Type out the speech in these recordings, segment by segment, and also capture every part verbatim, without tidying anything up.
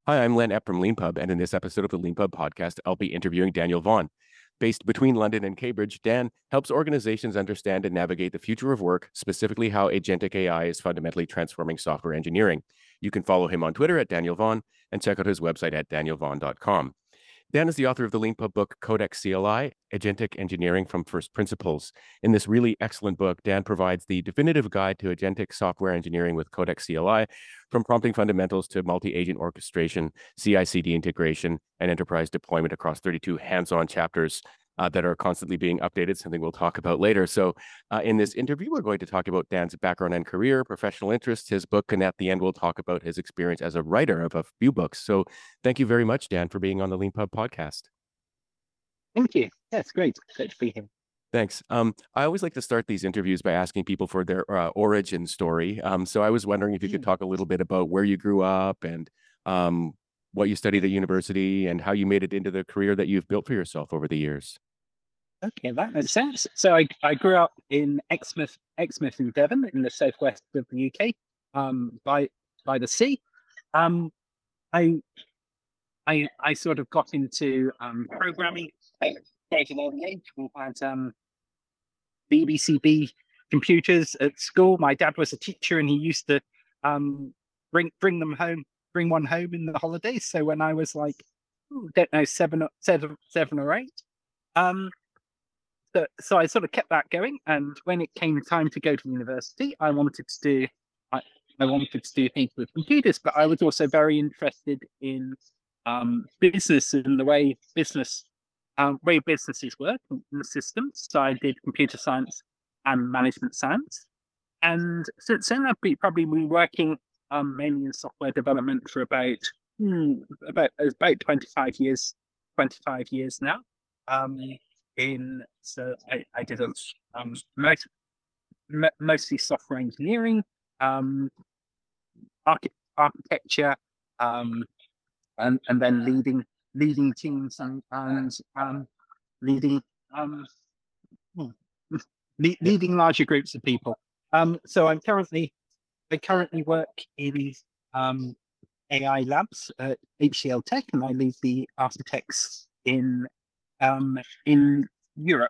Hi, I'm Len Epp from LeanPub, and in this episode of the LeanPub podcast, I'll be interviewing Daniel Vaughan. Based between London and Cambridge, Dan helps organizations understand and navigate the future of work, specifically how agentic A I is fundamentally transforming software engineering. You can follow him on Twitter at Daniel Vaughan and check out his website at daniel vaughan dot com. Dan is the author of the LeanPub book Codex C L I, Agentic Engineering from First Principles. In this really excellent book, Dan provides the definitive guide to agentic software engineering with Codex C L I, from prompting fundamentals to multi-agent orchestration, C I C D integration, and enterprise deployment across thirty-two hands-on chapters uh, that are constantly being updated, something we'll talk about later. So uh, in this interview, we're going to talk about Dan's background and career, professional interests, his book, and at the end, we'll talk about his experience as a writer of a few books. So thank you very much, Dan, for being on the LeanPub podcast. Thank you. Yeah, it's great. Great to be here. Thanks. Um, I always like to start these interviews by asking people for their uh, origin story. Um, so I was wondering if you could Mm. talk a little bit about where you grew up and um, what you studied at university and how you made it into the career that you've built for yourself over the years. Okay, that makes sense. So I, I grew up in Exmouth, Exmouth in Devon, in the southwest of the U K, um, by by the sea. Um, I I I sort of got into um, programming at quite an early age. We had um, B B C B computers at school. My dad was a teacher, and he used to um, bring bring them home, bring one home in the holidays. So when I was like, ooh, don't know, seven, or- seven, seven or eight, um, so, so I sort of kept that going. And when it came time to go to university, I wanted to do I, I wanted to do things with computers, but I was also very interested in um, business and the way business um, way businesses work and the systems. So I did computer science and management science. And since then, I've been, probably been working um, mainly in software development for about hmm, about about twenty five years, twenty five years now. Um, in so I, I did a, um, most, mostly software engineering, um, archi- architecture, um, and and then leading leading teams and and um, leading um, hmm, le- Yeah. leading larger groups of people. Um, so I'm currently I currently work in um, A I labs at H C L Tech, and I lead the architects in um, in Europe.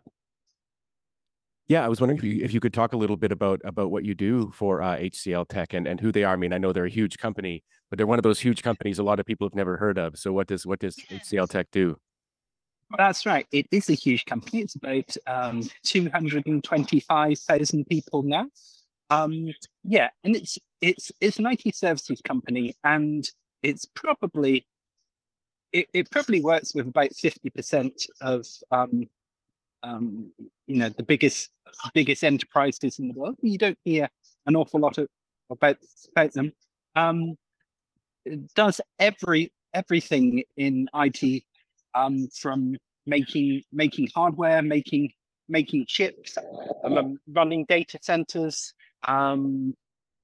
Yeah, I was wondering if you if you could talk a little bit about about what you do for uh, H C L Tech and, and who they are. I mean, I know they're a huge company, but they're one of those huge companies a lot of people have never heard of. So what does what does H C L Tech do? That's right. It is a huge company. It's about um, two hundred twenty-five thousand people now. Um, yeah, and it's it's it's an I T services company, and it's probably it, it probably works with about fifty percent of um, um, you know the biggest biggest enterprises in the world. You don't hear an awful lot of about about them. Um, it does every everything in I T, um, from making making hardware, making making chips, um, running data centers, um,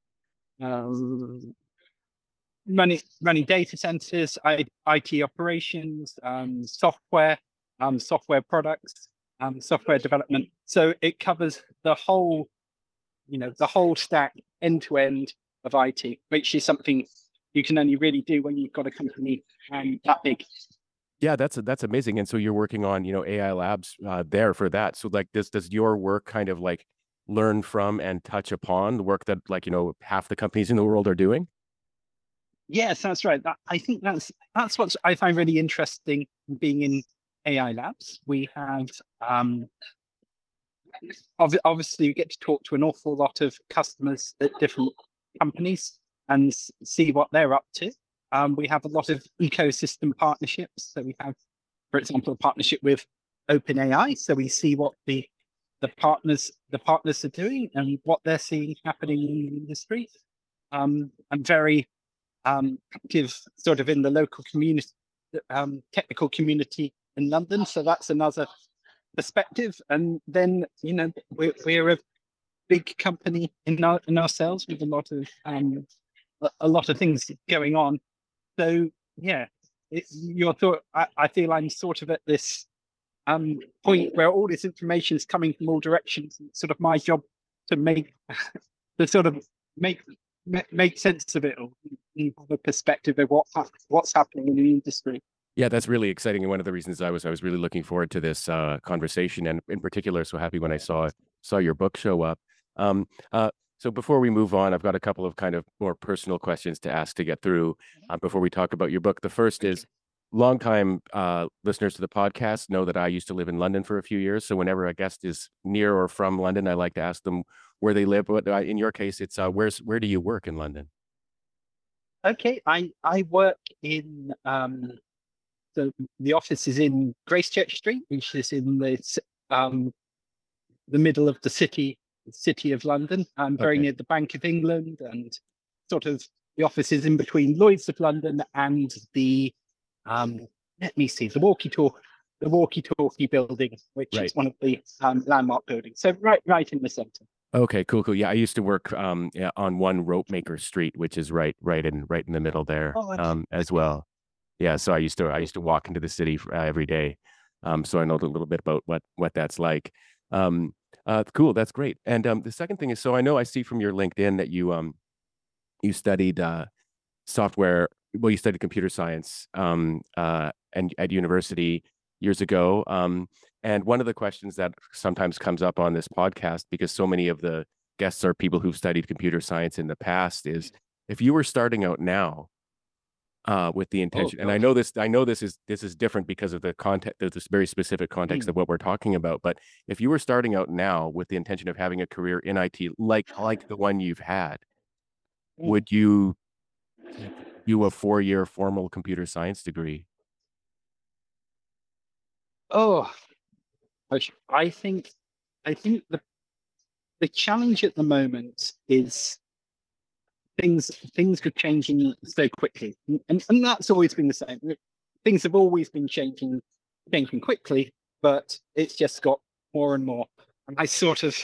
um, running running data centers, I, IT operations, um, software, um, software products, um, software development. So it covers the whole, you know, the whole stack end to end of I T, which is something you can only really do when you've got a company um, that big. Yeah, that's that's amazing. And so you're working on, you know, A I labs uh, there for that. So like does does your work kind of like learn from and touch upon the work that like, you know, half the companies in the world are doing? Yes, that's right. That, I think that's that's what I find really interesting being in A I labs. We have um, ob- obviously you get to talk to an awful lot of customers at different companies and s- see what they're up to. Um, we have a lot of ecosystem partnerships. So we have, for example, a partnership with OpenAI. So we see what the the partners the partners are doing and what they're seeing happening in the industry. Um, I'm very um, active sort of in the local community, um, technical community in London. So that's another perspective. And then, you know, we're, we're a big company in, our, in ourselves with a lot of um, a, a lot of things going on. So yeah, it, your thought. I, I feel I'm sort of at this um, point where all this information is coming from all directions. It's sort of my job to make to sort of make ma- make sense of it all. You have a perspective of what hap- what's happening in the industry. Yeah, that's really exciting. And one of the reasons I was I was really looking forward to this uh, conversation, and in particular, so happy when I saw saw your book show up. Um, uh, so before we move on, I've got a couple of kind of more personal questions to ask to get through uh, before we talk about your book. The first Thank is, longtime uh, listeners to the podcast know that I used to live in London for a few years. So whenever a guest is near or from London, I like to ask them where they live. But uh, in your case, it's uh, where's where do you work in London? Okay, I I work in um the the office is in Gracechurch Street, which is in the s- um the middle of the city city of London. I'm very Okay. near the Bank of England, and sort of the office is in between Lloyd's of London and the um let me see the walkie talkie the walkie talkie building, which Right. is one of the um, landmark buildings. So right right in the centre. Okay, cool, cool. Yeah, I used to work um yeah, on One Ropemaker Street, which is right right in right in the middle there Oh, okay. um as well. Yeah, so I used to I used to walk into the city uh, every day. Um so I know a little bit about what what that's like. Um uh cool, that's great. And um the second thing is, so I know I see from your LinkedIn that you um you studied uh software, well, you studied computer science um uh and at university years ago. Um and one of the questions that sometimes comes up on this podcast, because so many of the guests are people who've studied computer science in the past, is if you were starting out now uh with the Oh intention, and I gosh. know this I know this is this is different because of the context, this very specific context Hmm. of what we're talking about, but if you were starting out now with the intention of having a career in I T like like the one you've had, Hmm. would you do a four-year formal computer science degree? Oh, gosh. I think I think the the challenge at the moment is things things are changing so quickly, and and that's always been the same. Things have always been changing changing quickly, but it's just got more and more. And I sort of,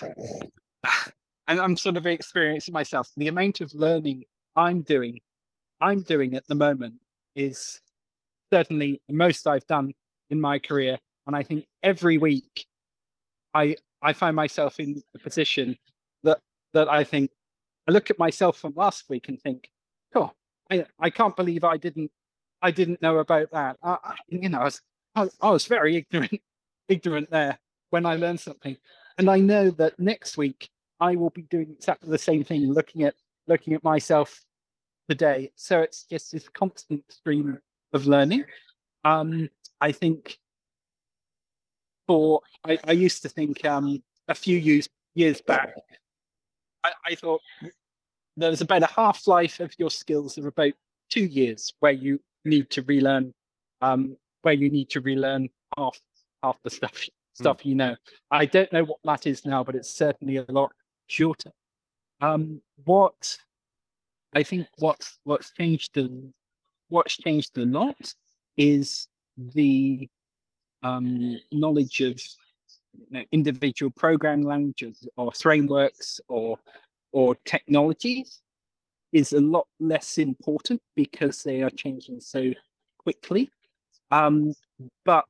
and I'm sort of experiencing myself. The amount of learning I'm doing, I'm doing at the moment is certainly the most I've done in my career. And I think every week I I find myself in a position that that I think I look at myself from last week and think, oh, I, I can't believe I didn't I didn't know about that. I, I, you know, I was, I, I was very ignorant ignorant there when I learned something, and I know that next week I will be doing exactly the same thing, looking at looking at myself today. So it's just this constant stream of learning. Um, I think for I, I used to think um, a few years years back, I, I thought there's about a half life of your skills of about two years where you need to relearn, um, where you need to relearn half half the stuff Hmm. stuff you know. I don't know what that is now, but it's certainly a lot shorter. Um, what I think what's what's changed the what's changed a lot is the um, knowledge of you know, individual programming languages or frameworks or or technologies is a lot less important because they are changing so quickly. Um, but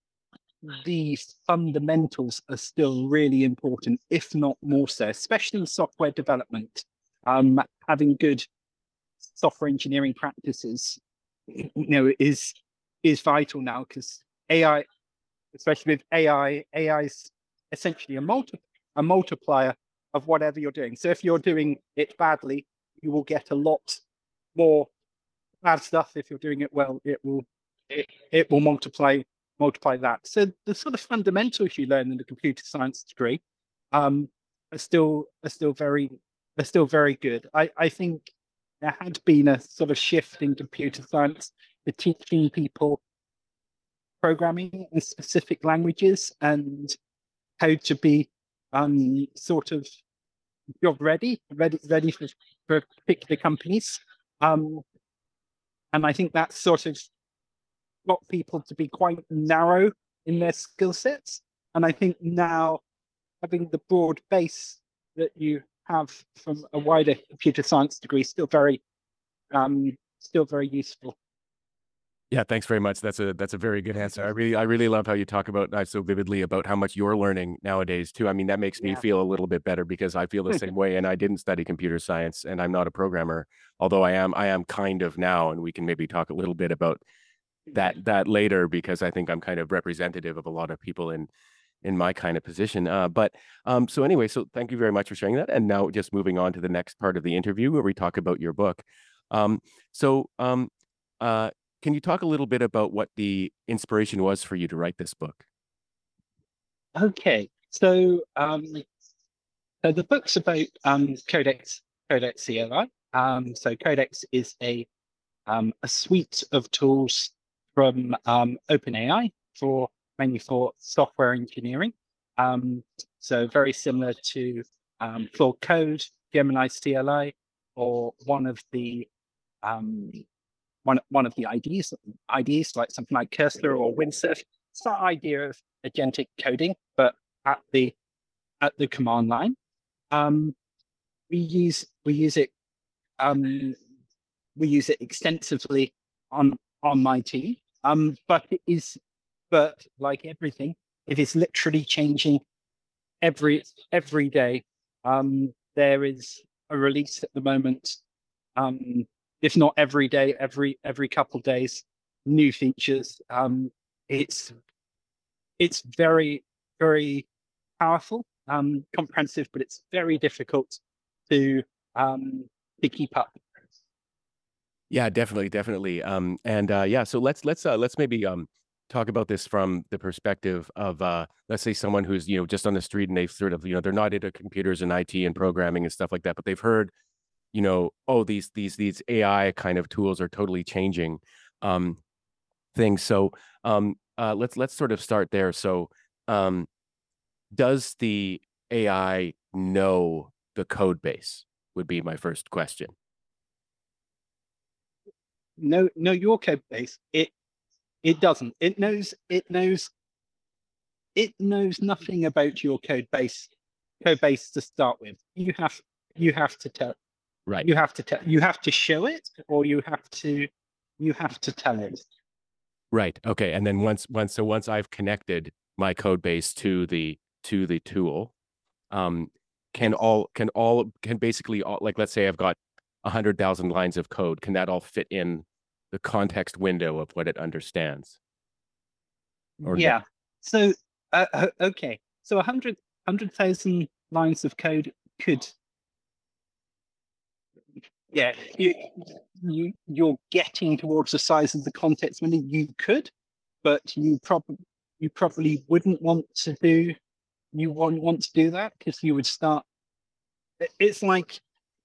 the fundamentals are still really important, if not more so, especially in software development. Um, having good software engineering practices, you know, is is vital now because A I, especially with A I, A I is essentially a multi a multiplier of whatever you're doing. So if you're doing it badly, you will get a lot more bad stuff. If you're doing it well, it will it, it will multiply multiply that. So the sort of fundamentals you learn in the computer science degree um, are still are still very are still very good. I, I think there had been a sort of shift in computer science to teaching people programming in specific languages and how to be um, sort of job ready, ready, ready for, for particular companies. Um, and I think that's sort of got people to be quite narrow in their skill sets. And I think now having the broad base that you have from a wider computer science degree is still very, um, still very useful. Yeah, thanks very much. That's a that's a very good answer. I really I really love how you talk about uh, so vividly about how much you're learning nowadays too. I mean, that makes me Yeah. feel a little bit better because I feel the same way, and I didn't study computer science, and I'm not a programmer, although I am I am kind of now, and we can maybe talk a little bit about that that later because I think I'm kind of representative of a lot of people in in my kind of position. Uh, but um, so anyway, so thank you very much for sharing that. And now just moving on to the next part of the interview where we talk about your book. Um, so um, uh, can you talk a little bit about what the inspiration was for you to write this book? Okay, so um, so the book's about um, Codex Codex C L I. Um, so Codex is a um, a suite of tools from um, OpenAI for mainly for software engineering. Um, so very similar to um, Claude Code, Gemini C L I, or one of the um, one one of the ideas ideas like something like Cursor or Windsurf. It's that idea of agentic coding, but at the at the command line. Um, we use we use it um, we use it extensively on on my team. Um, but it is, but like everything, it is literally changing every every day. Um, there is a release at the moment. Um, if not every day, every every couple of days, new features. Um, it's it's very very powerful, um, comprehensive, but it's very difficult to um, to keep up. Yeah, definitely, definitely. Um, and uh, yeah, so let's let's uh, let's maybe um talk about this from the perspective of uh, let's say someone who's you know just on the street and they've sort of you know they're not into computers and I T and programming and stuff like that, but they've heard you know oh these these these A I kind of tools are totally changing um, things. So um, uh, let's let's sort of start there. So um, does the A I know the code base? Would be my first question. No, no, your code base. It it doesn't. It knows. It knows. It knows nothing about your code base. Code base to start with. You have you have to tell. Right. You have to tell. You have to show it, or you have to you have to tell it. Right. Okay. And then once once so once I've connected my code base to the to the tool, um, can Yes. all can all can basically all like let's say I've got a hundred thousand lines of code, can that all fit in the context window of what it understands? Or no? Yeah. So uh, uh, okay. So a hundred hundred thousand lines of code could, yeah, you, you you're getting towards the size of the context window. You could, but you probably you probably wouldn't want to do you wouldn't want to do that because you would start. It's like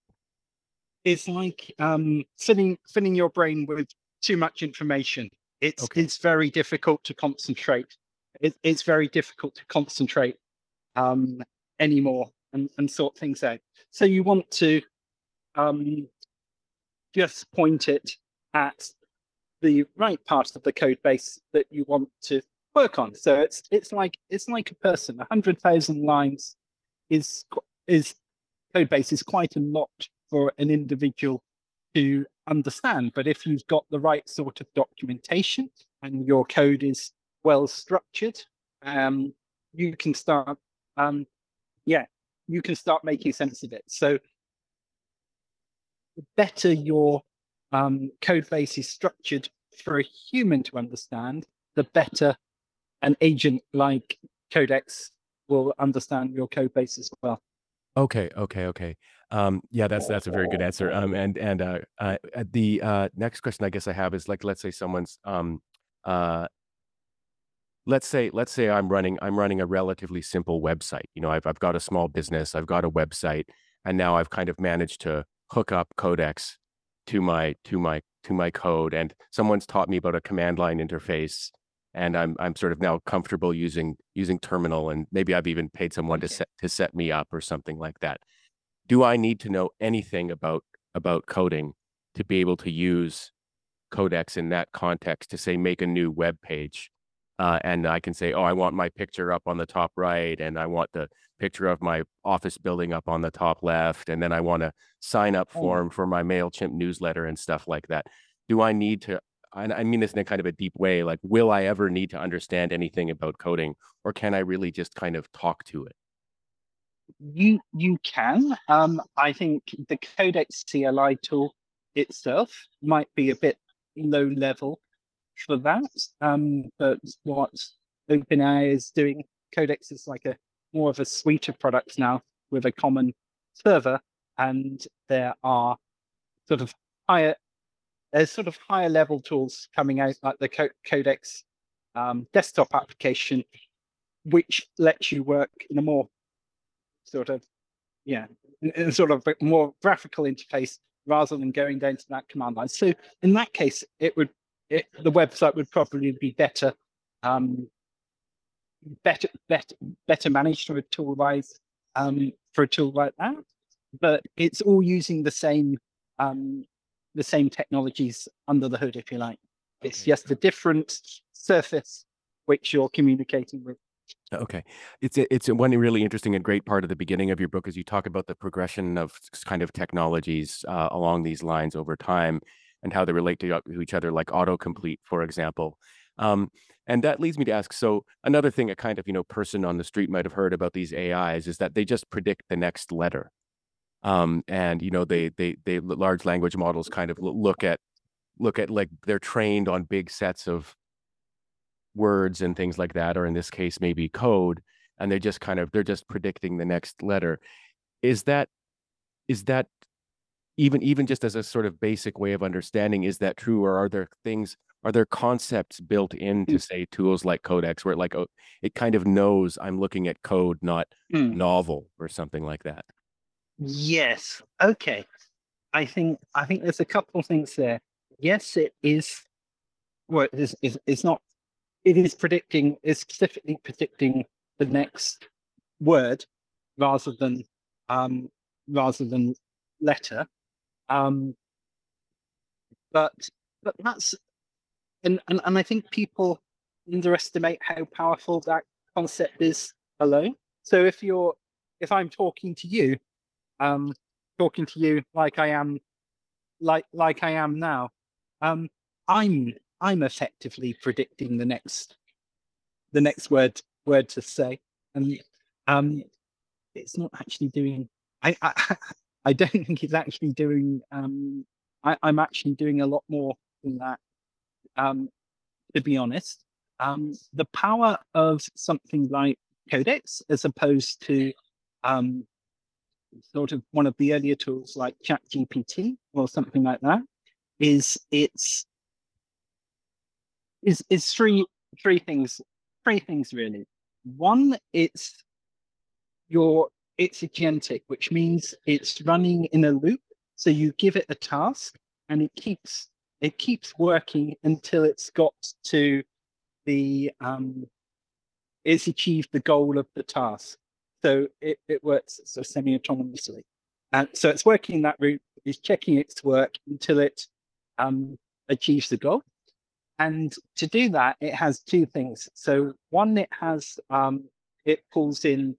it's like um, filling filling your brain with too much information. It's Okay. it's very difficult to concentrate. It, it's very difficult to concentrate um, anymore and, and sort things out. So you want to um, just point it at the right part of the code base that you want to work on. So it's it's like it's like a person. A hundred thousand lines is is code base is quite a lot for an individual to understand. But if you've got the right sort of documentation and your code is well structured, um, you can start, um, yeah, you can start making sense of it. So the better your um, code base is structured for a human to understand, the better an agent like Codex will understand your code base as well. Okay, okay, okay. Um, yeah, that's that's a very good answer. Um, and and uh, uh, uh, the uh, next question I guess I have is like, let's say someone's um, uh, let's say let's say I'm running I'm running a relatively simple website. You know, I've I've got a small business, I've got a website, and now I've kind of managed to hook up Codex to my to my to my code, and someone's taught me about a command line interface, and I'm I'm sort of now comfortable using using terminal, and maybe I've even paid someone to Okay. set to set me up or something like that. Do I need to know anything about about coding to be able to use Codex in that context to say make a new web page? Uh, and I can say, oh, I want my picture up on the top right, and I want the picture of my office building up on the top left, and then I want a sign up Oh, form for my MailChimp newsletter and stuff like that. Do I need to and I mean this in a kind of a deep way, like, will I ever need to understand anything about coding, or can I really just kind of talk to it? You you can. Um, I think the Codex C L I tool itself might be a bit low level for that. Um, but what OpenAI is doing, Codex is like a more of a suite of products now with a common server, and there are sort of higher there's sort of higher level tools coming out, like the Co- Codex um, desktop application, which lets you work in a more sort of yeah, in, in sort of a more graphical interface rather than going down to that command line. So in that case, it would it, the website would probably be better, um, better, better, better managed for a tool like um, for a tool like that. But it's all using the same um, the same technologies under the hood, if you like. It's Okay. just a different surface which you're communicating with. Okay. It's a, it's a one really interesting and great part of the beginning of your book is you talk about the progression of s- kind of technologies uh, along these lines over time and how they relate to, to each other, like autocomplete, for example. Um, and that leads me to ask, so another thing a kind of, you know, person on the street might have heard about these A Is is that they just predict the next letter. Um, and, you know, they, they, they, large language models kind of lo- look at, look at like they're trained on big sets of words and things like that, or in this case, maybe code, and they just kind of they're just predicting the next letter. Is that is that even even just as a sort of basic way of understanding, is that true, or are there things, are there concepts built into say tools like Codex where it like oh, it kind of knows I'm looking at code, not Mm. novel or something like that? Yes. Okay. I think I think there's a couple of things there. Yes, it is. Well, it is, is it's not. It is predicting. It's specifically predicting the next word rather than um rather than letter. Um, but but that's and, and and I think people underestimate how powerful that concept is alone. So if you're if I'm talking to you, um, talking to you like I am like like I am now, um, I'm I'm effectively predicting the next the next word word to say, and um, it's not actually doing. I I, I don't think it's actually doing. Um, I, I'm actually doing a lot more than that. Um, to be honest, um, the power of something like Codex, as opposed to um, sort of one of the earlier tools like ChatGPT or something like that, is it's is is three three things three things really. One, it's your it's agentic, which means it's running in a loop. So you give it a task and it keeps it keeps working until it's got to the um it's achieved the goal of the task. So it, it works sort of semi-autonomously. And so it's working that route, it's checking its work until it um achieves the goal. And to do that, it has two things. So one, it has um, it pulls in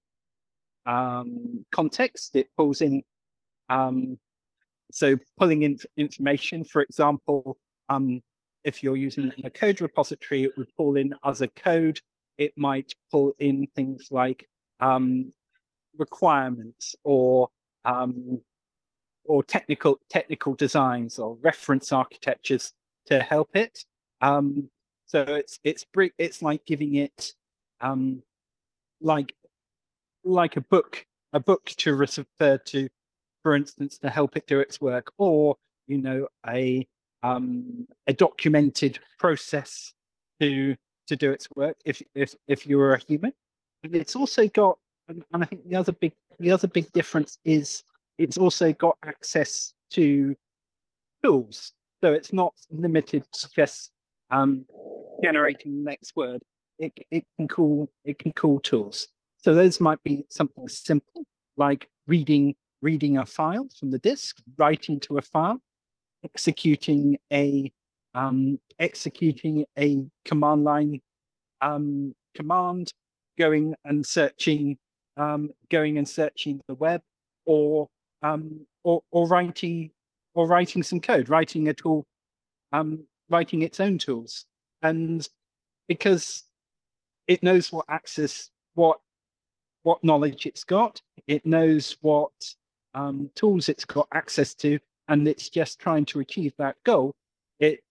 um, context. It pulls in um, so pulling in information. For example, um, if you're using a code repository, it would pull in other code. It might pull in things like um, requirements or um, or technical technical designs or reference architectures to help it. Um, so it's it's it's like giving it um, like like a book a book to refer to, for instance, to help it do its work, or you know a um, a documented process to to do its work. If if if you're a human, and it's also got, and I think the other big the other big difference is it's also got access to tools. So it's not limited to just um, generating the next word. It it can call it can call tools. So those might be something simple like reading reading a file from the disk, writing to a file, executing a um, executing a command line um, command, going and searching um, going and searching the web, or um, or or writing or writing some code, writing a tool um, writing its own tools, and because it knows what access, what what knowledge it's got, it knows what um, tools it's got access to, and it's just trying to achieve that goal. It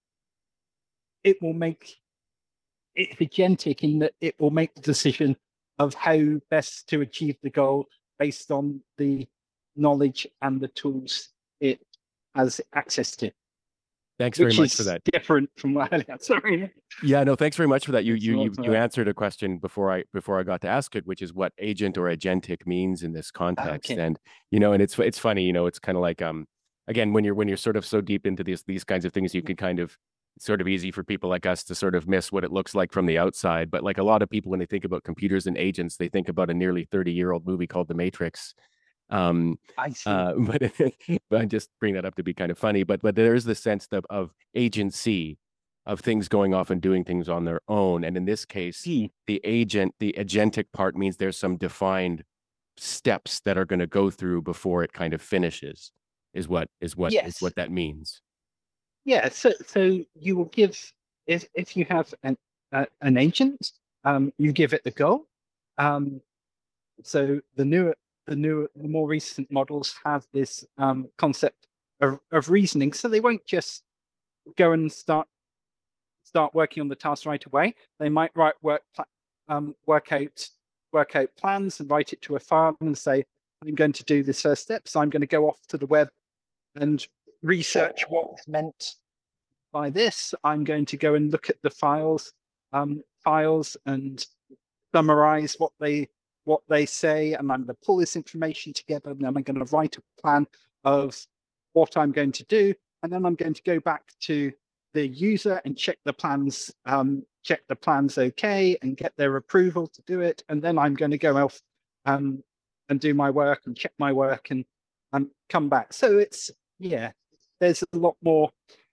it will make it's agentic in that it will make the decision of how best to achieve the goal based on the knowledge and the tools it has access to. Thanks very Which much for is that. different from what I sorry. Yeah, no, thanks very much for that. You It's you not you you that. answered a question before I before I got to ask it, which is what agent or agentic means in this context. Okay. And you know, and it's it's funny, you know, it's kind of like um again, when you're when you're sort of so deep into these these kinds of things, you can kind of it's sort of easy for people like us to sort of miss what it looks like from the outside. But like a lot of people, when they think about computers and agents, they think about a nearly thirty year old movie called The Matrix. Um, I see. uh, but, but I just bring that up to be kind of funny. But but there is this sense of, of agency of things going off and doing things on their own. And in this case, Hmm. the agent, the agentic part means there's some defined steps that are going to go through before it kind of finishes. Is what is what is Yes. what that means. Yeah. So so you will give if if you have an uh, an agent, um, you give it the goal. Um, so the newer the newer the more recent models have this um, concept of, of reasoning. So they won't just go and start start working on the task right away. They might write work um, work out work out plans and write it to a file and say, I'm going to do this first step. So I'm going to go off to the web and research what's meant by this. I'm going to go and look at the files um, files and summarize what they what they say, and I'm going to pull this information together, and then I'm going to write a plan of what I'm going to do, and then I'm going to go back to the user and check the plans, um, check the plans okay, and get their approval to do it, and then I'm going to go off um, and do my work and check my work and and come back. So it's yeah, there's a lot more.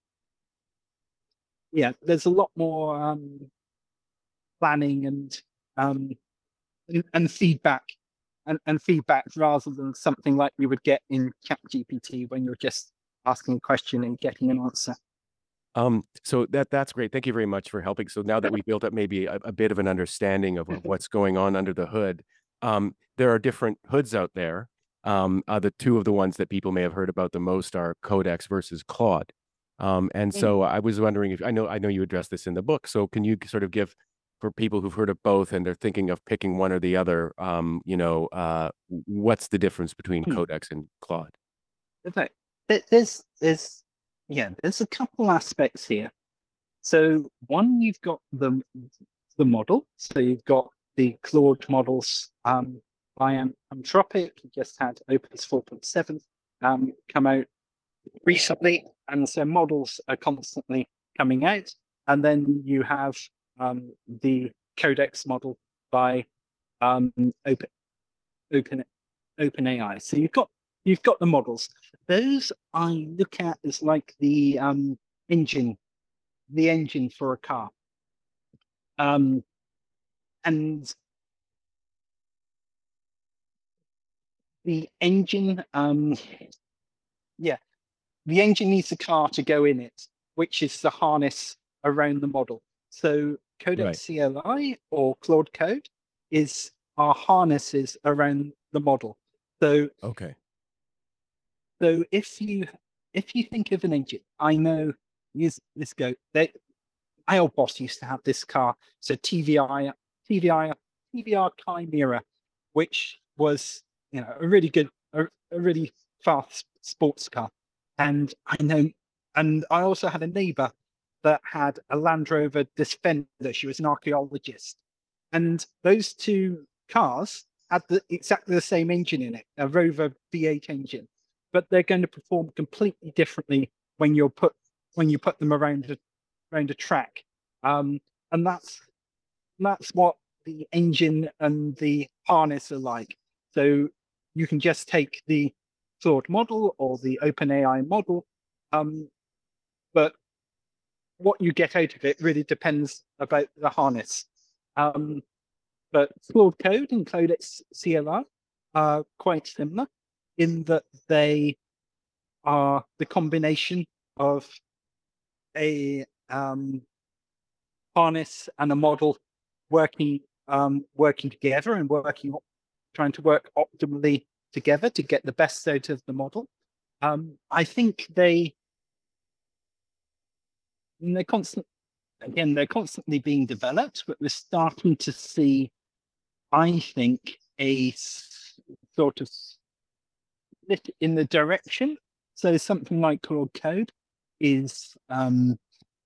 Yeah, there's a lot more um, planning and um, and, and feedback and, and feedback rather than something like you would get in ChatGPT when you're just asking a question and getting an answer. Um, so that that's great. Thank you very much for helping. So now that we built up maybe a, a bit of an understanding of, of what's going on under the hood, um, there are different hoods out there. Um, uh, the two of the ones that people may have heard about the most are Codex versus Claude. Um, and so I was wondering if I know I know you addressed this in the book. So can you sort of give for people who've heard of both and they're thinking of picking one or the other, um, you know, uh, what's the difference between Hmm. Codex and Claude? Okay. There's there's yeah, there's a couple aspects here. So one, you've got the the model. So you've got the Claude models um, by Anthropic. You just had Opus four point seven um, come out recently, and so models are constantly coming out. And then you have um, the Codex model by um, Open Open OpenAI. So you've got you've got the models. Those I look at as like the um, engine, the engine for a car. Um, and the engine, um, yeah, the engine needs a car to go in it, which is the harness around the model. So Codex Right. C L I or Claude Code is our harnesses around the model. So Okay. so if you if you think of an engine, I know use this go. They, my old boss used to have this car. So T V I T V I T V R Chimera, which was you know a really good, a, a really fast sports car. And I know, and I also had a neighbor that had a Land Rover Defender. She was an archaeologist, and those two cars had the, exactly the same engine in it, a Rover V eight engine, but they're going to perform completely differently when you're put when you put them around a, around a track. Um, and that's that's what the engine and the harness are like. So you can just take the Claude model or the OpenAI model, um, but what you get out of it really depends about the harness. Um, but Claude Code and Codex C L I are quite similar in that they are the combination of a um, harness and a model working um, working together and working trying to work optimally together to get the best out of the model. Um, I think they they're constant again they're constantly being developed, but we're starting to see, I think, a s- sort of split in the direction. So something like Claude Code is, um,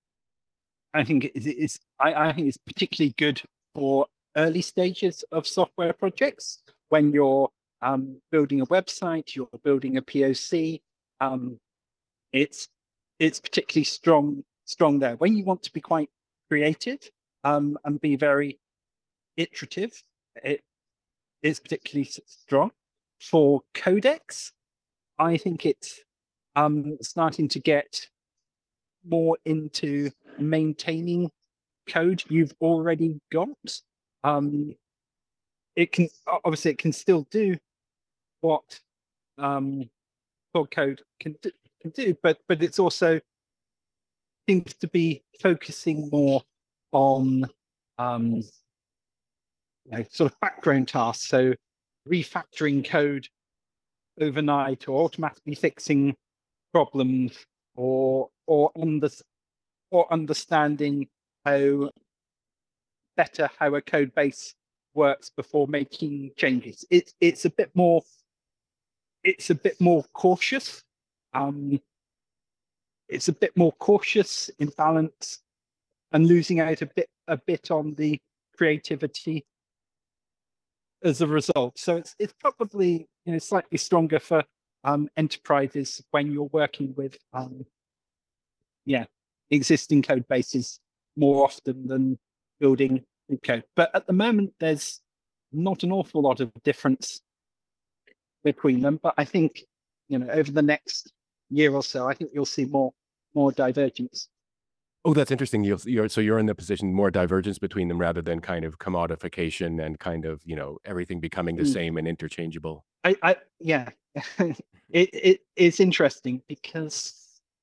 I think, it is I, I think it's particularly good for early stages of software projects when you're um, building a website, you're building a P O C. Um, it's it's particularly strong strong there. When you want to be quite creative um, and be very iterative, it is particularly s- strong. For Codex, I think it's um, starting to get more into maintaining code you've already got. Um, it can o- obviously it can still do what um, Claude Code can do, can do, but but it's also seems to be focusing more on um, you know, sort of background tasks. So refactoring code overnight or automatically fixing problems or or under, or understanding how better how a code base works before making changes. It's it's a bit more it's a bit more cautious. Um, it's a bit more cautious in balance and losing out a bit a bit on the creativity as a result. So it's it's probably, you know, slightly stronger for um, enterprises when you're working with um, yeah existing code bases more often than building new code. But at the moment, there's not an awful lot of difference between them. But I think, you know, over the next year or so, I think you'll see more more divergence. Oh, that's interesting. You'll, you're so you're in the position more divergence between them rather than kind of commodification and kind of, you know, everything becoming the Mm. same and interchangeable. I, I yeah, it it is interesting because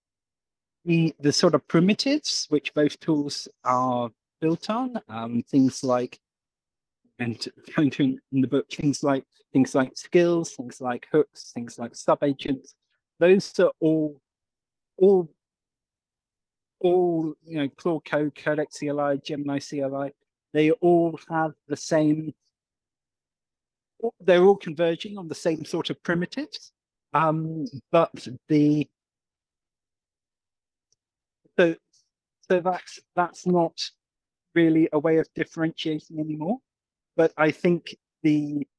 the the sort of primitives which both tools are built on, um, things like, and going to in, in the book, things like things like skills, things like hooks, things like subagents, those are all all all you know, Claude Code, Codex C L I, Gemini C L I, they all have the same. They're all converging on the same sort of primitives, um, but the so so that's that's not really a way of differentiating anymore. But I think the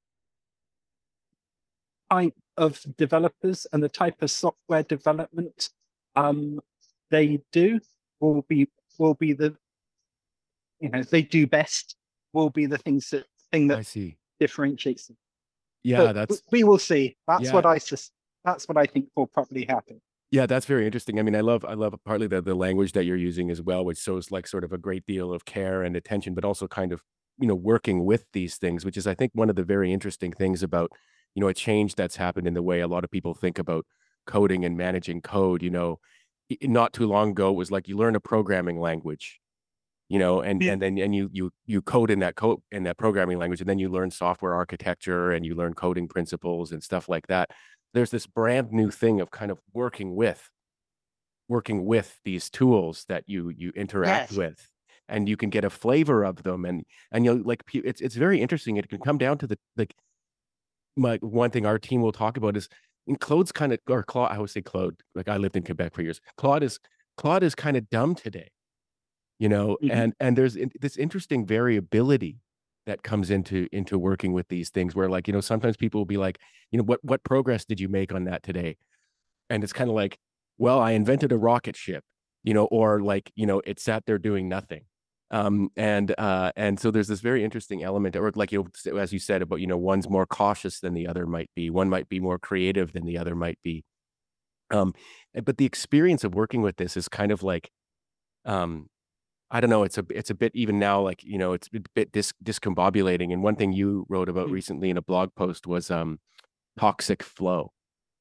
type of developers and the type of software development um, they do will be will be the, you know, they do best, will be the things that thing that I see. differentiates them. Yeah, But w- that's we will see. That's yeah. what I sus- that's what I think will probably happen. Yeah, that's very interesting. I mean, I love I love partly the the language that you're using as well, which shows like sort of a great deal of care and attention, but also kind of, you know, working with these things, which is I think one of the very interesting things about, you know, a change that's happened in the way a lot of people think about coding and managing code. You know, i- not too long ago, it was like you learn a programming language, you know, and Yeah. and then and you you you code in that code in that programming language, and then you learn software architecture and you learn coding principles and stuff like that. There's this brand new thing of kind of working with working with these tools that you you interact Yes. with, and you can get a flavor of them, and and you'll like pe- it's it's very interesting. It can come down to the like my one thing our team will talk about is in Claude's kind of or Claude. I always say Claude. Like I lived in Quebec for years. Claude is Claude is kind of dumb today, you know, Mhm. and and there's in, this interesting variability that comes into into working with these things where like, you know, sometimes people will be like, you know, what what progress did you make on that today? And it's kind of like, well, I invented a rocket ship, you know, or like, you know, it sat there doing nothing. Um, and uh, and so there's this very interesting element, or like you know, as you said about, you know, one's more cautious than the other might be, one might be more creative than the other might be. Um, eh, but the experience of working with this is kind of like, um, I don't know, it's a it's a bit even now, like, you know, it's a bit dis discombobulating. And one thing you wrote about Mm. recently in a blog post was um toxic flow.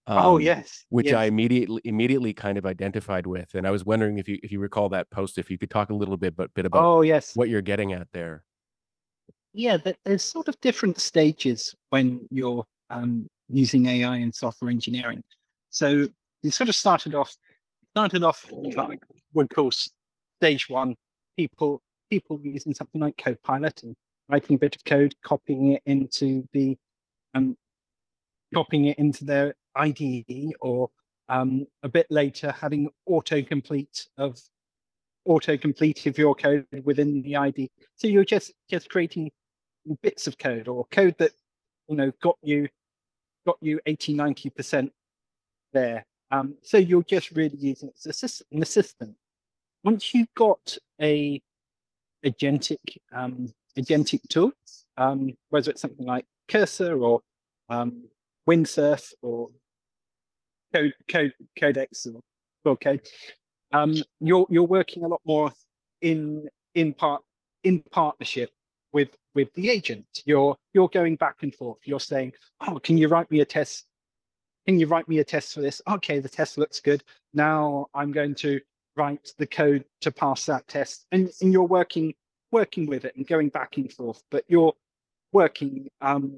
Oh, um, yes. which I Yes. immediately immediately kind of identified with. And I was wondering if you if you recall that post, if you could talk a little bit, but bit about Oh, yes. what you're getting at there. Yeah, there- there's sort of different stages when you're um, using A I in software engineering. So you sort of started off started off like would call s- stage one, people people using something like Copilot and writing a bit of code, copying it into the um, copying it into their I D E, or um, a bit later having autocomplete of autocomplete of your code within the I D E. So you're just just creating bits of code, or code that you know got you got you eighty ninety percent there. Um, so you're just really using it as assist- an assistant. Once you've got a agentic um, agentic tool, um, whether it's something like Cursor or um, Windsurf or Code, Code Codex or Claude Code, um, you're you're working a lot more in in part in partnership with with the agent. You're you're going back and forth. You're saying, "Oh, can you write me a test? Can you write me a test for this? Okay, the test looks good. Now I'm going to write the code to pass that test." And, and you're working working with it and going back and forth. But you're working um,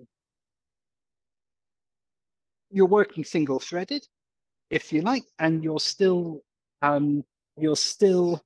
you're working single threaded, if you like, and you're still um, you're still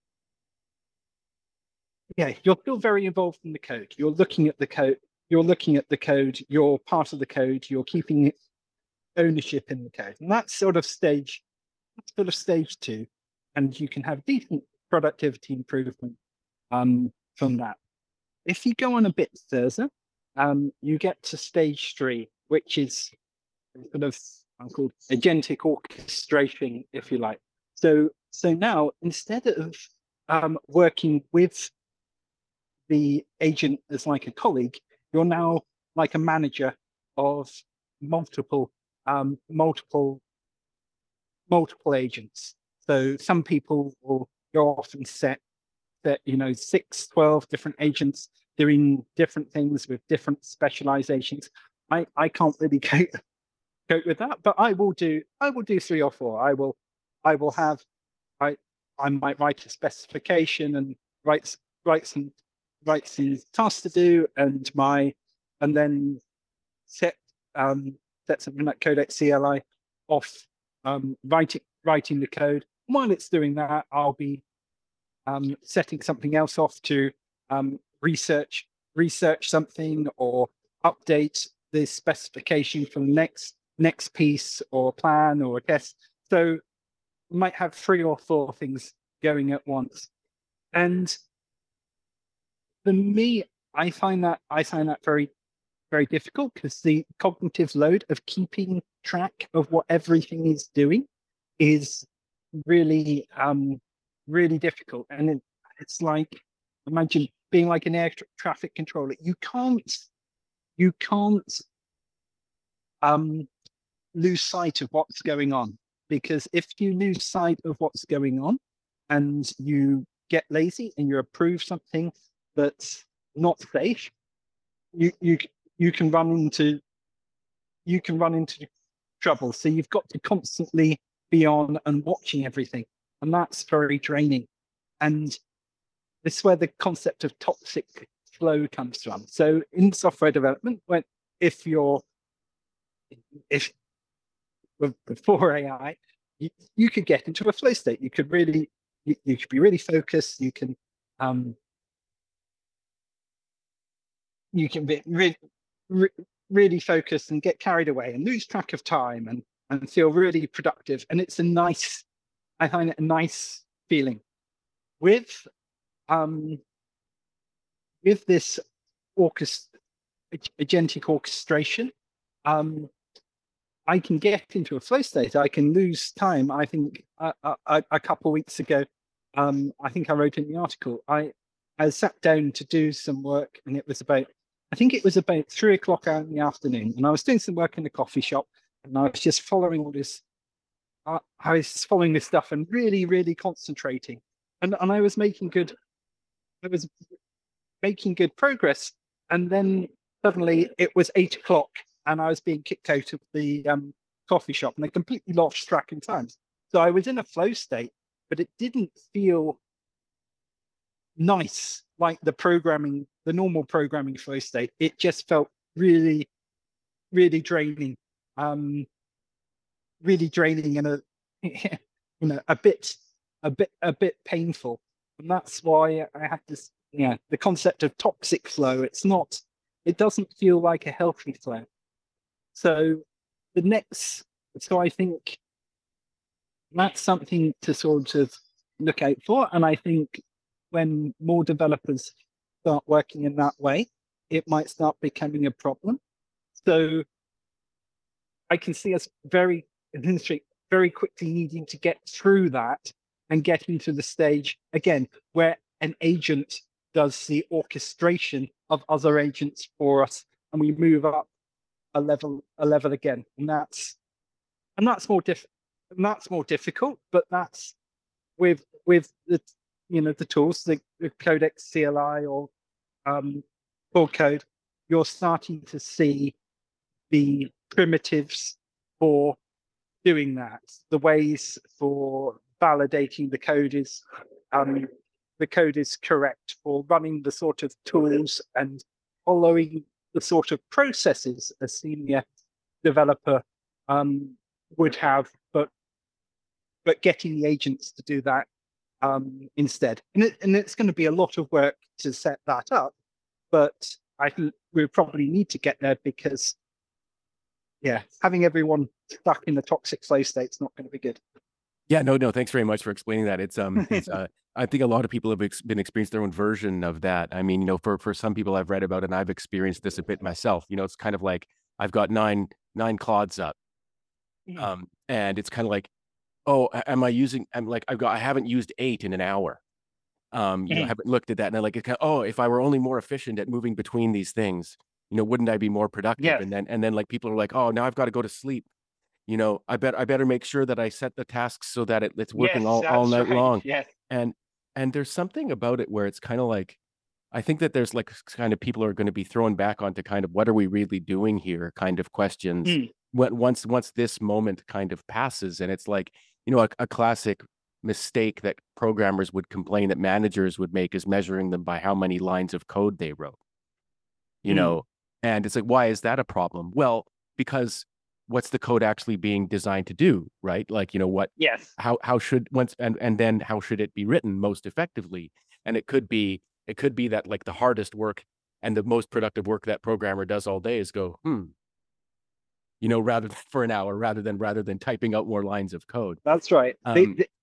yeah, you're still very involved in the code. You're looking at the code. You're looking at the code. You're part of the code. You're keeping ownership in the code, and that's sort of stage. That's sort of stage two, and you can have decent productivity improvement um, from that. If you go on a bit further, um, you get to stage three, which is sort of I'm called agentic orchestration, if you like. So, so now instead of um, working with the agent as like a colleague, you're now like a manager of multiple um, multiple multiple agents. So some people will go off and set that, you know, six, twelve different agents doing different things with different specializations. I, I can't really cope, cope with that, but I will do I will do three or four. I will I will have I I might write a specification and write write some write some tasks to do, and my and then set um set something like Codex C L I off, um writing writing the code. While it's doing that, I'll be um setting something else off to um research research something or update the specification for the next next piece or plan or test. So you might have three or four things going at once. And for me, I find that I find that very, very difficult, because the cognitive load of keeping track of what everything is doing is really, um, really difficult. And it, it's like, imagine being like an air tra- traffic controller. You can't, you can't um, lose sight of what's going on, because if you lose sight of what's going on and you get lazy and you approve something that's not safe, you you you can run into you can run into trouble. So you've got to constantly be on and watching everything, and that's very draining. And this is where the concept of toxic flow comes from. So in software development, when if you're if before A I, you, you could get into a flow state. You could really you, you could be really focused. You can um you can be really re- really focused and get carried away and lose track of time, and and feel really productive. And it's a nice, I find it a nice feeling. With um with this orchest agentic orchestration, um I can get into a flow state. I can lose time. I think uh, a, a couple of weeks ago, um, I think I wrote in the article, I, I sat down to do some work, and it was about, I think it was about three o'clock out in the afternoon, and I was doing some work in the coffee shop, and I was just following all this. Uh, I was just following this stuff and really, really concentrating, and and I was making good. I was making good progress, and then suddenly it was eight o'clock, and I was being kicked out of the um, coffee shop and I completely lost track in time. So I was in a flow state, but it didn't feel nice like the programming, the normal programming flow state. It just felt really, really draining. Um, really draining and a you know a bit a bit a bit painful. And that's why I have this, yeah, the concept of toxic flow. It's not, it doesn't feel like a healthy flow. So the next, so I think that's something to sort of look out for. And I think when more developers start working in that way, it might start becoming a problem. So I can see us very, very quickly needing to get through that and get into the stage again where an agent does the orchestration of other agents for us, and we move up a level, a level again. And that's and that's more diff and that's more difficult, but that's with with the you know the tools, the, the Codex C L I or um, Claude Code, you're starting to see the primitives for doing that. The ways for validating the code is um, the code is correct, for running the sort of tools and following the sort of processes a senior developer um, would have, but but getting the agents to do that um, instead. And, it, and it's going to be a lot of work to set that up, but I think we probably need to get there because, yeah, having everyone stuck in the toxic flow state is not going to be good. Yeah, no, no, thanks very much for explaining that. It's um, it's uh, I think a lot of people have ex been experienced their own version of that. I mean, you know, for for some people I've read about and I've experienced this a bit myself. You know, it's kind of like I've got nine nine clods up, um, and it's kind of like, oh, am I using? I'm like, I've got, I haven't used eight in an hour. Um, you know, I haven't looked at that, and I like, it, oh, if I were only more efficient at moving between these things, you know, wouldn't I be more productive? Yes. And then and then like people are like, oh, now I've got to go to sleep. You know, I bet I better make sure that I set the tasks so that it, it's working Yes, all, all that's night right. long. Yes. And and there's something about it where it's kind of like, I think that there's like kind of people are going to be thrown back onto kind of what are we really doing here kind of questions Mm. when once once this moment kind of passes. And it's like, you know, a, a classic mistake that programmers would complain that managers would make is measuring them by how many lines of code they wrote. You Mm. know, and it's like, why is that a problem? Well, because what's the code actually being designed to do, right? Like, you know, what, Yes. how, how should once, and, and then how should it be written most effectively? And it could be, it could be that like the hardest work and the most productive work that programmer does all day is go, hmm, you know, rather than for an hour, rather than, rather than typing out more lines of code. That's right. Um, They, they,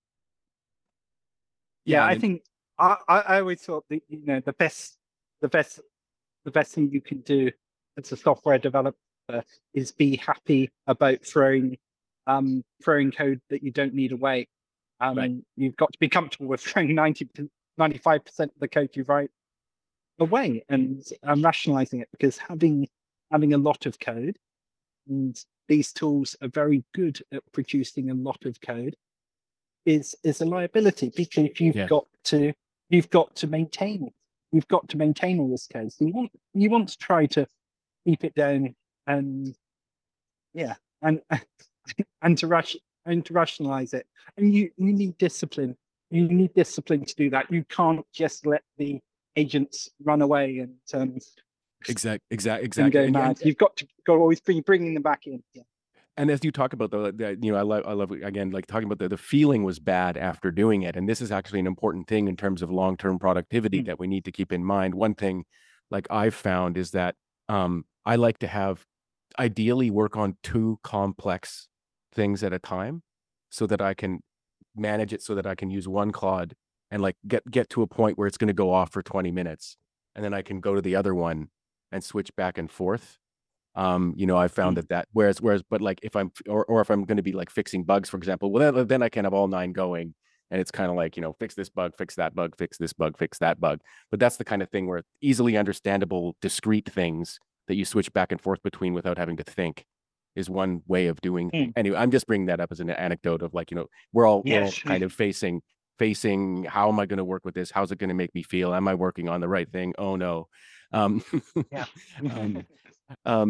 yeah, yeah. I And, think I, I I always thought that, you know, the best, the best, the best thing you can do as a software developer is be happy about throwing, um, throwing code that you don't need away. Um, Right. You've got to be comfortable with throwing ninety, ninety-five percent of the code you write away and um, rationalizing it, because having having a lot of code, and these tools are very good at producing a lot of code, is is a liability, because you've Yeah. got to you've got to maintain it. You've got to maintain all this code. So you want you want to try to keep it down, and yeah, and and to rush and to rationalize it. And you you need discipline. You need discipline to do that. You can't just let the agents run away and um, Exact, exact, and exactly. go And, mad. and, You've got to go always bring bringing them back in. Yeah. and as you talk about the, the you know, I love, I love again, like talking about the, the feeling was bad after doing it. And this is actually an important thing in terms of long-term productivity Mm. that we need to keep in mind. One thing like I've found is that um, I like to have ideally work on two complex things at a time so that I can manage it, so that I can use one Claude and like get, get to a point where it's going to go off for twenty minutes. And then I can go to the other one and switch back and forth. Um, you know, I found Mm. that that whereas whereas but like if I'm or or if I'm going to be like fixing bugs, for example, well then, then I can have all nine going, and it's kind of like, you know, fix this bug, fix that bug, fix this bug, fix that bug. But that's the kind of thing where easily understandable, discrete things that you switch back and forth between without having to think is one way of doing things. Mm. Anyway, I'm just bringing that up as an anecdote of like, you know, we're all we're all Yes. kind of facing facing how am I going to work with this? How's it going to make me feel? Am I working on the right thing? Oh no. Um, Yeah. um, um,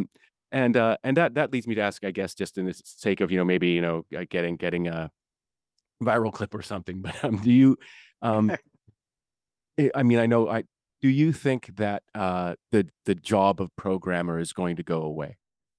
And uh, and that that leads me to ask, I guess, just in the sake of you know maybe you know uh, getting getting a viral clip or something. But um, do you, um, I I mean, I know I. Do you think that uh, the the job of programmer is going to go away?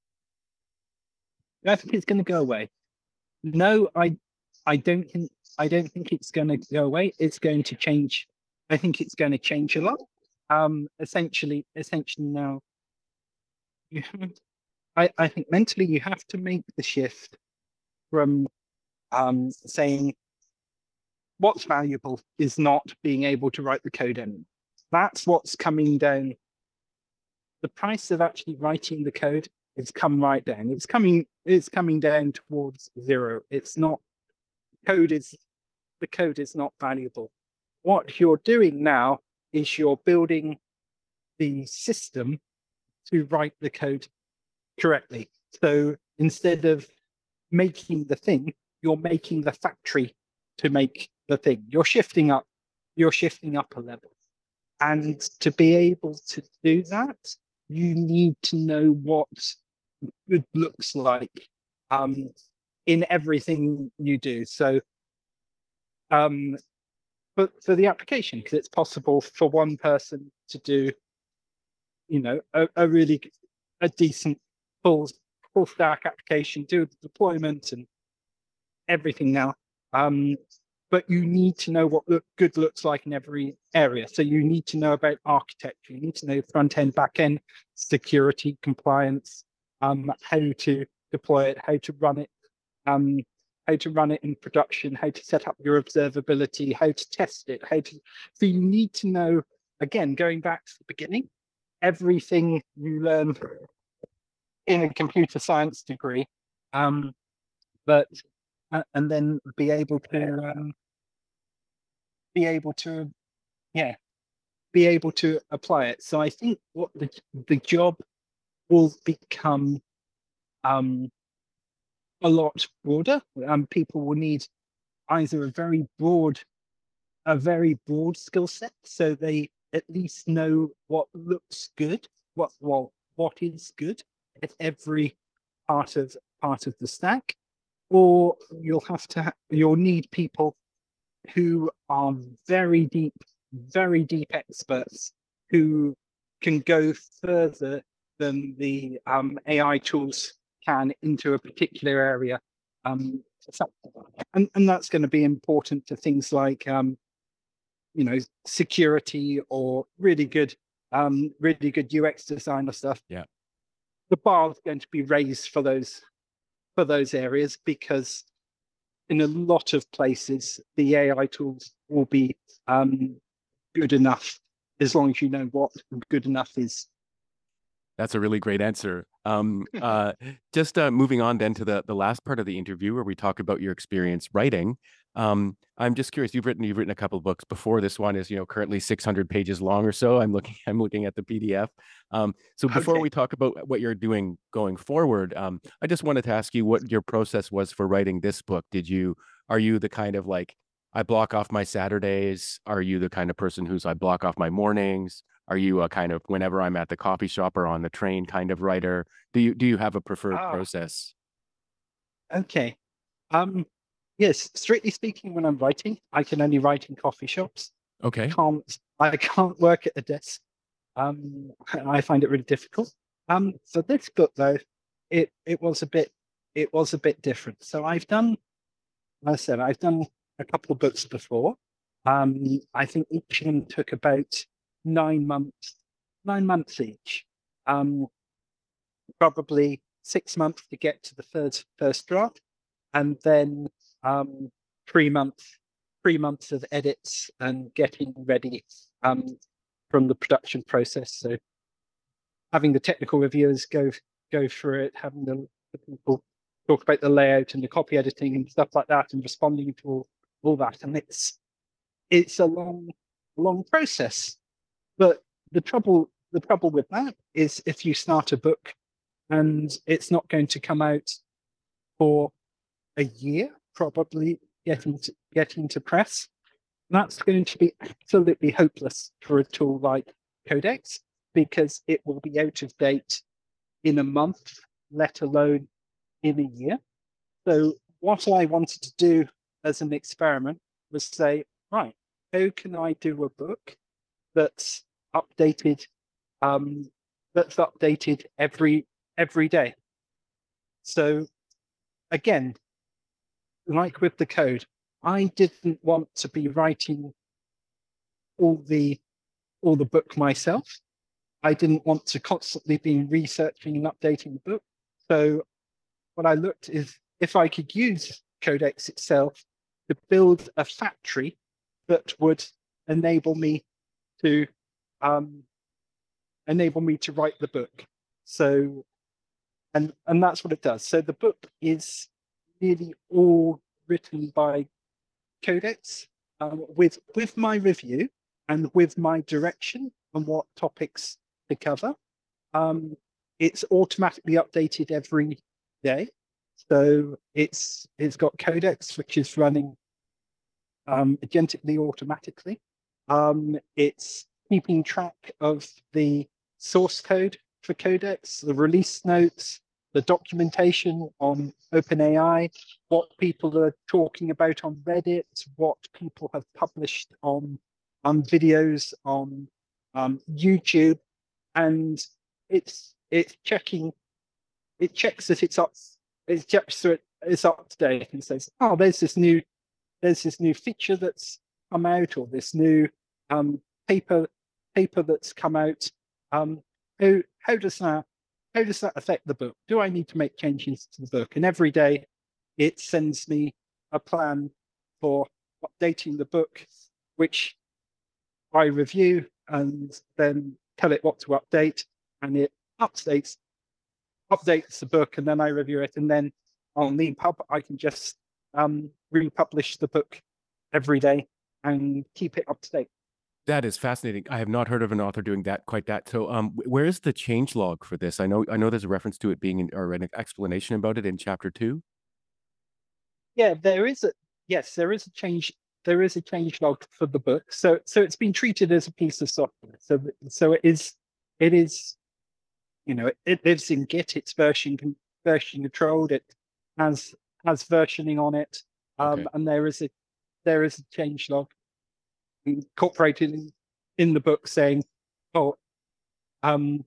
I think it's going to go away. No, I I don't think I don't think it's going to go away. It's going to change. I think it's going to change a lot. Um, essentially, essentially now, you have, I I think mentally you have to make the shift from um saying what's valuable is not being able to write the code in. That's what's coming down. The price of actually writing the code has come right down. It's coming. It's coming down towards zero. It's not code is the code is not valuable. What you're doing now is you're building the system to write the code correctly. So instead of making the thing, you're making the factory to make the thing. You're shifting up, you're shifting up a level. And to be able to do that, you need to know what good looks like um, in everything you do. So um, for, for the application, because it's possible for one person to do, you know, a, a really a decent full full stack application, do the deployment and everything now. Um, but you need to know what look good looks like in every area. So you need to know about architecture. You need to know front end, back end, security, compliance, um, how to deploy it, how to run it, um, how to run it in production, how to set up your observability, how to test it, how to. So you need to know, again, going back to the beginning, everything you learn in a computer science degree, um, but uh, and then be able to um, be able to yeah be able to apply it. So I think what the the job will become um, a lot broader. Um, people will need either a very broad a very broad skill set, so they at least know what looks good, what well, what is good at every part of part of the stack, or you'll have to ha- you'll need people who are very deep, very deep experts who can go further than the um, A I tools can into a particular area. Um, so- and, and that's going to be important to things like um, you know, security or really good, um, really good U X design or stuff. Yeah. The bar is going to be raised for those for those areas because in a lot of places the A I tools will be um, good enough as long as you know what good enough is. That's a really great answer. Um, uh, just uh, moving on then to the the last part of the interview where we talk about your experience writing. Um, I'm just curious. You've written you've written a couple of books before. This one is you know currently six hundred pages long or so. I'm looking I'm looking at the P D F. Um, so before Okay. we talk about what you're doing going forward, um, I just wanted to ask you what your process was for writing this book. Did you are you the kind of like I block off my Saturdays? Are you the kind of person who's I block off my mornings? Are you a kind of whenever I'm at the coffee shop or on the train kind of writer? Do you do you have a preferred Ah, process? okay. Um, yes, strictly speaking, when I'm writing, I can only write in coffee shops. I Okay. can't I can't work at a desk. Um, I find it really difficult. Um, for this book though, it it was a bit it was a bit different. So I've done, like I said, I've done a couple of books before. Um, I think each of them took about nine months, nine months each. Um, probably six months to get to the first first draft, and then um, three months three months of edits and getting ready um, from the production process. So having the technical reviewers go go through it, having the, the people talk about the layout and the copy editing and stuff like that, and responding to all, all that. And it's it's a long long process. But the trouble the trouble with that is if you start a book and it's not going to come out for a year, probably getting to, getting to press, that's going to be absolutely hopeless for a tool like Codex because it will be out of date in a month, let alone in a year. So what I wanted to do as an experiment was say, right, how can I do a book that's updated, um, that's updated every every day? So again, like with the code, I didn't want to be writing all the all the book myself. I didn't want to constantly be researching and updating the book. So what I looked is if I could use Codex itself to build a factory that would enable me to um, enable me to write the book. So and and that's what it does. So the book is nearly all written by Codex, um, with with my review and with my direction on what topics to cover. Um, it's automatically updated every day. So it's it's got Codex, which is running um, agentically automatically. Um, it's keeping track of the source code for Codex, the release notes, the documentation on OpenAI, what people are talking about on Reddit, what people have published on um, videos on um, YouTube, and it's it's checking it checks that it's up it checks that it's up to date and says, oh, there's this new there's this new feature that's come out, or this new um, paper paper that's come out. Um, how how does that how does that affect the book? Do I need to make changes to the book? And every day, it sends me a plan for updating the book, which I review and then tell it what to update, and it updates updates the book, and then I review it, and then on LeanPub I can just um, republish the book every day and keep it up to date. That is fascinating. I have not heard of an author doing that quite that. So, um, wh- where is the change log for this? I know, I know, there's a reference to it being in, or an explanation about it in chapter two. Yeah, there is a yes, there is a change. There is a change log for the book. So so it's been treated as a piece of software. So so it is it is you know it, it lives in Git. It's version version controlled. It has has versioning on it. Um, Okay. and there is a there is a change log incorporated in, in the book saying, oh, um,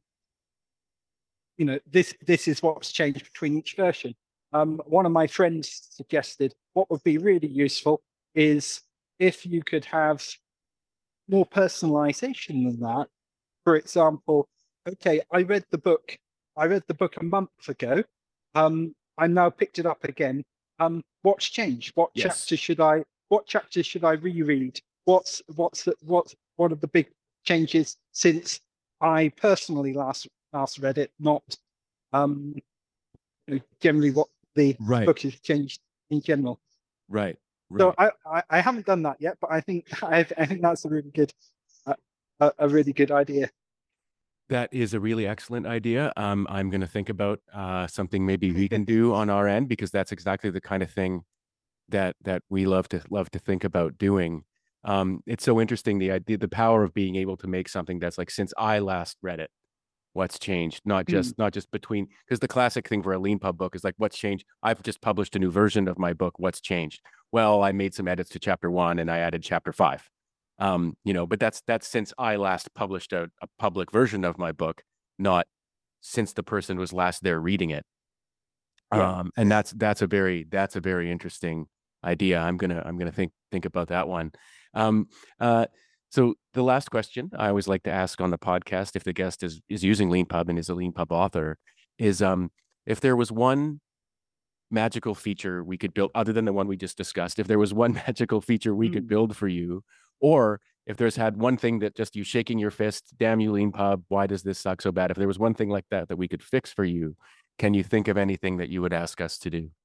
you know, this this is what's changed between each version. Um, one of my friends suggested what would be really useful is if you could have more personalization than that. For example, okay, I read the book. I read the book a month ago. Um, I now picked it up again. Um, what's changed? What Yes. chapter should I? What chapter should I reread? What's what's the, what what are the big changes since I personally last last read it? Not um, you know, generally what the Right. book has changed in general. Right. So Right. I, I, I haven't done that yet, but I think I, I think that's a really good uh, a, a really good idea. That is a really excellent idea. Um, I'm going to think about uh, something maybe we can do on our end, because that's exactly the kind of thing that that we love to love to think about doing. Um, it's so interesting, the idea, the power of being able to make something that's like, since I last read it, what's changed? Not Hmm. just not just between, because the classic thing for a LeanPub book is like, what's changed? I've just published a new version of my book. What's changed? Well, I made some edits to chapter one and I added chapter five. Um, you know, but that's that's since I last published a, a public version of my book, not since the person was last there reading it. Yeah. Um, and that's that's a very that's a very interesting idea. I'm gonna I'm gonna think think about that one. Um, uh, so the last question I always like to ask on the podcast, if the guest is is using LeanPub and is a LeanPub author, is um, if there was one magical feature we could build, other than the one we just discussed, if there was one magical feature we could Hmm. build for you, or if there's had one thing that just you shaking your fist, damn you, LeanPub, why does this suck so bad? If there was one thing like that that we could fix for you, can you think of anything that you would ask us to do?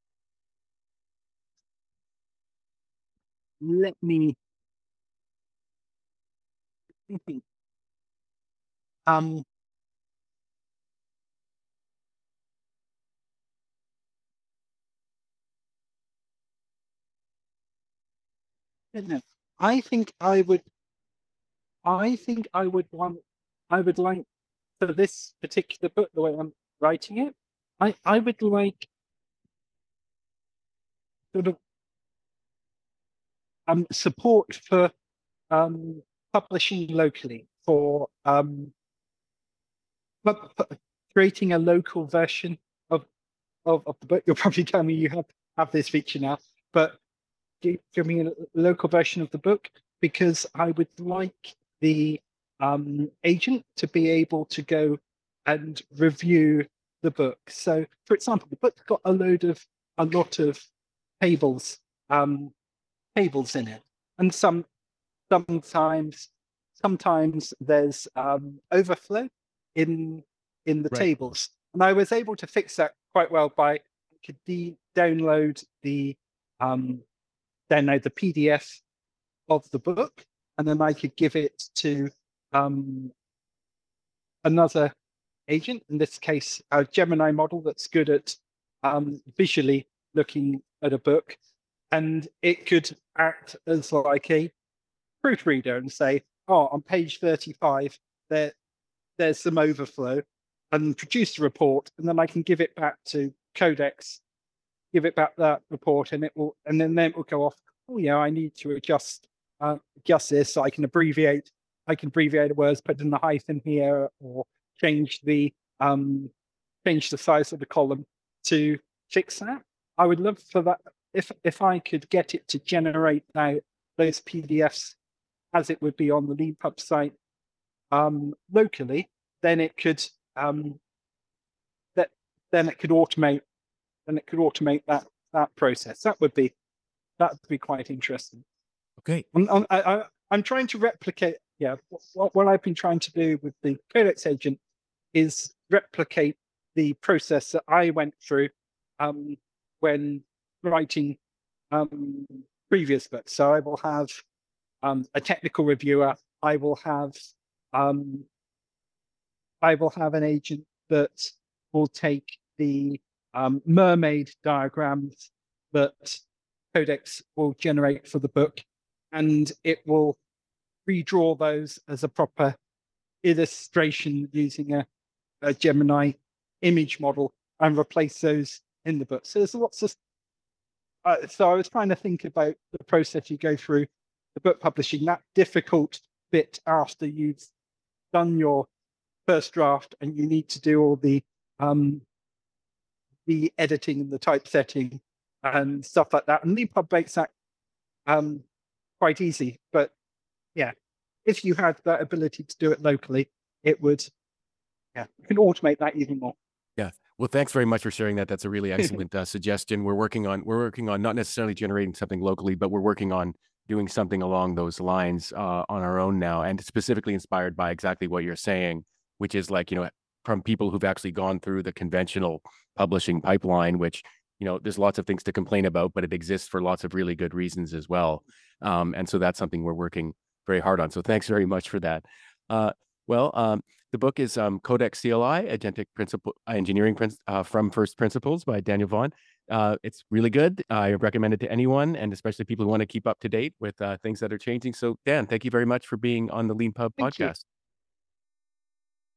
Let me um I don't know. I think I would I think I would want I would like for this particular book, the way I'm writing it, I, I would like sort of um, support for um, publishing locally, for um, pu- pu- creating a local version of, of, of the book. You'll probably tell me you have, have this feature now, but gi- give me a local version of the book, because I would like the um, agent to be able to go and review the book. So, for example, the book's got a load of a lot of tables, um, tables in it, and some sometimes sometimes there's um, overflow in in the Right. tables, and I was able to fix that quite well by I could de- download the um, download the P D F of the book, and then I could give it to um, another agent, in this case, a Gemini model that's good at um, visually looking at a book, and it could act as like a proofreader and say, "Oh, on page thirty-five, there there's some overflow," and produce the report, and then I can give it back to Codex, give it back that report, and it will, and then then it will go off. Oh yeah, I need to adjust uh, adjust this, so I can abbreviate. I can abbreviate the words, put in the hyphen here, or change the um change the size of the column to fix that. I would love for that if if I could get it to generate now those P D Fs as it would be on the LeanPub site um, locally, then it could um, that then it could automate then it could automate that that process. That would be that would be quite interesting. Okay. I'm, I'm, I, I- I'm trying to replicate. Yeah, what, what I've been trying to do with the Codex agent is replicate the process that I went through um, when writing um, previous books. So I will have um, a technical reviewer. I will have um, I will have an agent that will take the um, mermaid diagrams that Codex will generate for the book, and it will redraw those as a proper illustration using a, a Gemini image model and replace those in the book. So there's lots of. Uh, so I was trying to think about the process you go through the book publishing, that difficult bit after you've done your first draft and you need to do all the um, the editing and the typesetting and stuff like that. And LeanPub makes that um, quite easy. But yeah, if you had that ability to do it locally, it would, yeah, you can automate that even more. Yeah. Well, thanks very much for sharing that. That's a really excellent uh, suggestion. We're working on we're working on not necessarily generating something locally, but we're working on doing something along those lines uh, on our own now, and specifically inspired by exactly what you're saying, which is like, you know, from people who've actually gone through the conventional publishing pipeline, which, you know, there's lots of things to complain about, but it exists for lots of really good reasons as well. Um, and so that's something we're working very hard on. So thanks very much for that. Uh, well, um, the book is um, Codex C L I, Agentic Principle uh, Engineering Prin- uh, from First Principles by Daniel Vaughan. Uh, it's really good. I recommend it to anyone, and especially people who want to keep up to date with uh, things that are changing. So, Dan, thank you very much for being on the LeanPub Thank you. podcast.